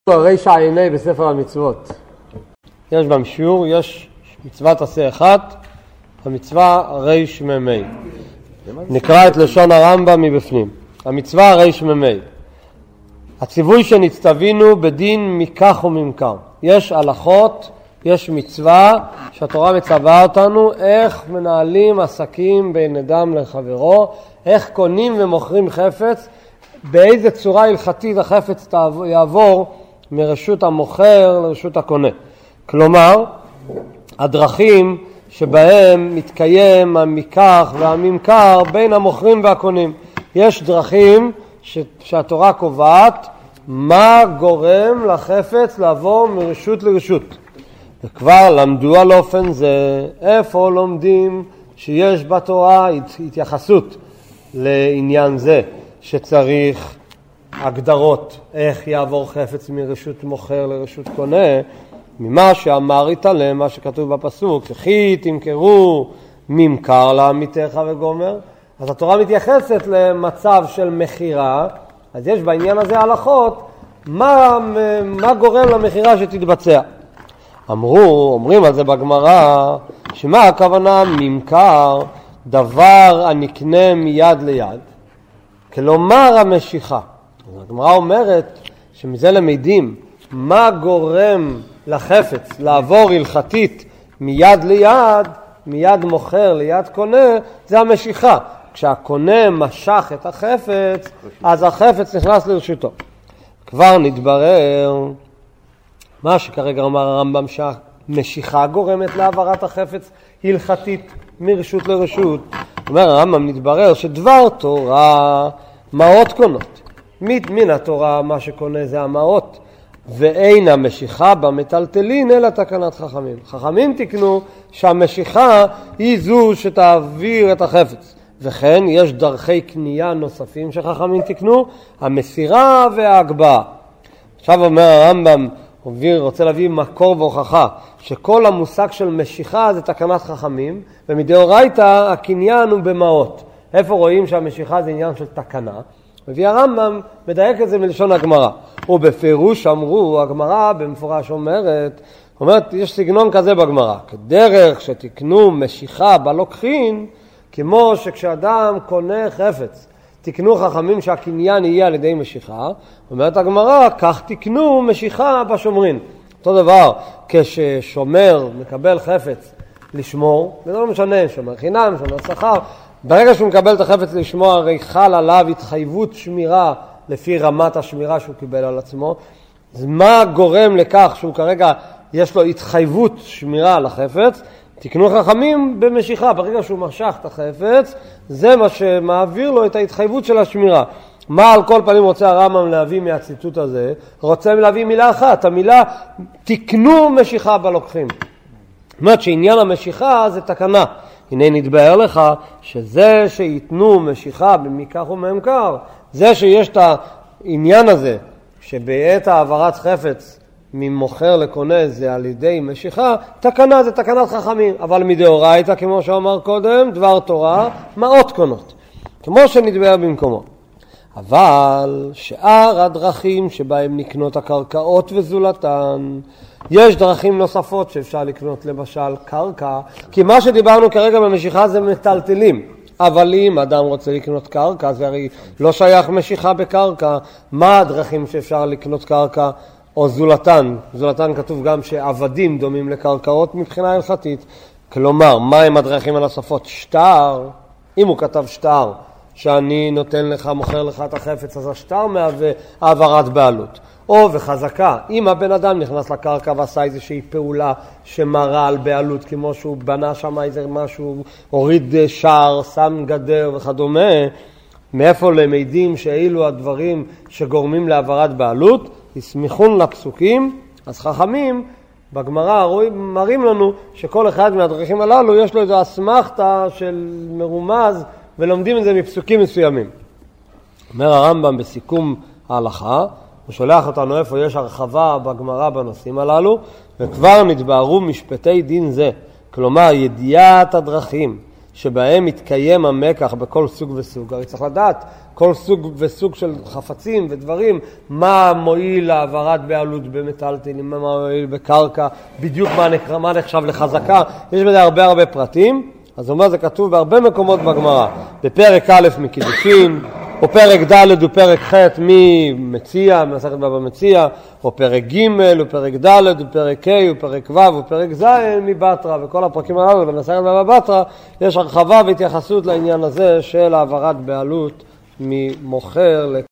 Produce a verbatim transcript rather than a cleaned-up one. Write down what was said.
רישא עיני בספר המצוות. יש בהם שיעור, יש מצוות עשה אחת, המצווה ריש ממי. נקרא את לשון הרמב"ם מבפנים. המצווה ריש ממי. הציווי שנצטווינו בדין מכך וממכר. יש הלכות, יש מצווה שהתורה מצווה אותנו איך מנהלים עסקים בין אדם לחברו, איך קונים ומוכרים חפץ, באיזה צורה הלכתית החפץ יעבור מרשות המוכר לרשות הקונה. כלומר, הדרכים שבהם מתקיים המיקח והממכר בין המוכרים והקונים. יש דרכים ש... שהתורה קובעת מה גורם לחפץ לעבור מרשות לרשות. וכבר למדו על אופן זה, איפה לומדים שיש בתורה התייחסות לעניין זה, שצריך הגדרות איך יעבור חפץ מרשות מוכר לרשות קונה, ממה שאמר יתעלם, מה שכתוב בפסוק, וכי תמכרו ממכר לעמיתך וגומר. אז התורה מתייחסת למצב של מחירה, אז יש בעניין הזה הלכות, מה, מה גורם למחירה שתתבצע. אמרו, אומרים על זה בגמרא, שמה הכוונה ממכר, דבר הנקנה מיד ליד, כלומר המשיכה. הגמרא אומרת שמזה למדים, מה גורם לחפץ לעבור הלכתית מיד ליד, מיד מוכר ליד קונה, זה המשיכה. כשהקונה משך את החפץ, אז החפץ נכנס לרשותו. כבר נתברר מה שכרגע אומר הרמב"ם, שהמשיכה גורמת להעברת החפץ הלכתית מרשות לרשות. אומר הרמב"ם, נתברר שדבר תורה מעות קונות. מן התורה מה שקונה זה המעות, ואין המשיכה במטלטלין אלא תקנת חכמים. חכמים תקנו שהמשיכה היא זו שתעביר את החפץ. וכן יש דרכי קנייה נוספים שחכמים תקנו, המסירה וההגבהה. עכשיו אומר הרמב"ם, רוצה להביא מקור והוכחה, שכל המושג של משיכה זה תקנת חכמים, ומדאורייתא הקניין הוא במעות. איפה רואים שהמשיכה זה עניין של תקנה? מביא הרמב"ם, מדייק את זה מלשון הגמרא. ובפירוש אמרו, הגמרא במפורש אומרת, אומרת, יש סגנון כזה בגמרא, כדרך שתקנו משיכה בלוקחין, כמו שכשאדם קונה חפץ, תקנו חכמים שהקניין יהיה על ידי משיכה, אומרת הגמרא, כך תקנו משיכה בשומרין. אותו דבר, כששומר מקבל חפץ לשמור, זה לא משנה, שומר חינם, שומר שכר, ברגע שהוא מקבל את החפץ לשמור, הרי חל עליו התחייבות שמירה לפי רמת השמירה שהוא קיבל על עצמו. אז מה גורם לכך שהוא כרגע יש לו התחייבות שמירה על החפץ? תקנו חכמים במשיכה, ברגע שהוא משך את החפץ, זה מה שמעביר לו את ההתחייבות של השמירה. מה על כל פנים רוצה הרמב"ם להביא מהציטוט הזה? רוצה להביא מילה אחת, המילה תקנו משיכה בלוקחים. זאת אומרת שעניין המשיכה זה תקנה. הנה נתבהר לך שזה שיתנו משיכה במיקח וממכר, זה שיש את העניין הזה שבעת העברת חפץ ממוכר לקונה זה על ידי משיכה, תקנה זה תקנת חכמים, אבל מדאורייתא כמו שאמר קודם, דבר תורה, מעות קונות, כמו שנתבהר במקומו. אבל שאר הדרכים שבהם נקנות הקרקעות וזולתן, יש דרכים נוספות שאפשר לקנות, למשל קרקע, כי מה שדיברנו כרגע במשיכה זה מטלטלים, אבל אם אדם רוצה לקנות קרקע, זה הרי לא שייך משיכה בקרקע. מה הדרכים שאפשר לקנות קרקע או זולתן? זולתן כתוב גם שעבדים דומים לקרקעות מבחינה הלכתית. כלומר, מה הם הדרכים הנוספות? שטר, אם הוא כתב שטר, שאני נותן לך, מוכר לך את החפץ, אז השטר מהווה העברת בעלות. או וחזקה, אם הבן אדם נכנס לקרקע ועשה איזושהי פעולה שמראה על בעלות, כמו שהוא בנה שם איזה משהו, הוריד שער, שם גדר וכדומה, מאיפה למדים שאילו הדברים שגורמים להעברת בעלות, יסמיכון לפסוקים, אז חכמים בגמרא מראים לנו שכל אחד מהדרכים הללו יש לו איזו אסמכתה של מרומז, ולומדים את זה מפסוקים מסוימים. אומר הרמב"ם בסיכום ההלכה, הוא שולח אותנו איפה יש הרחבה בגמרא בנושאים הללו, וכבר נתבהרו משפטי דין זה, כלומר ידיעת הדרכים שבהם מתקיים המקח בכל סוג וסוג. הרי צריך לדעת כל סוג וסוג של חפצים ודברים, מה מועיל להעברת בעלות במטלטלים, מה מועיל בקרקע, בדיוק מה, נקרא, מה נחשב לחזקה. יש בזה הרבה הרבה פרטים. אז אומר, זה כתוב בהרבה מקומות בגמרא, בפרק א' מקידושין, או פרק ד' ופרק ח' ממציע, ממסכת בבא מציע, או פרק ג' ופרק ד' ופרק ה' ופרק ו' ופרק ז' מבטרה, וכל הפרקים הללו במסכת בבא בתרא יש הרחבה והתייחסות לעניין הזה של העברת בעלות ממוכר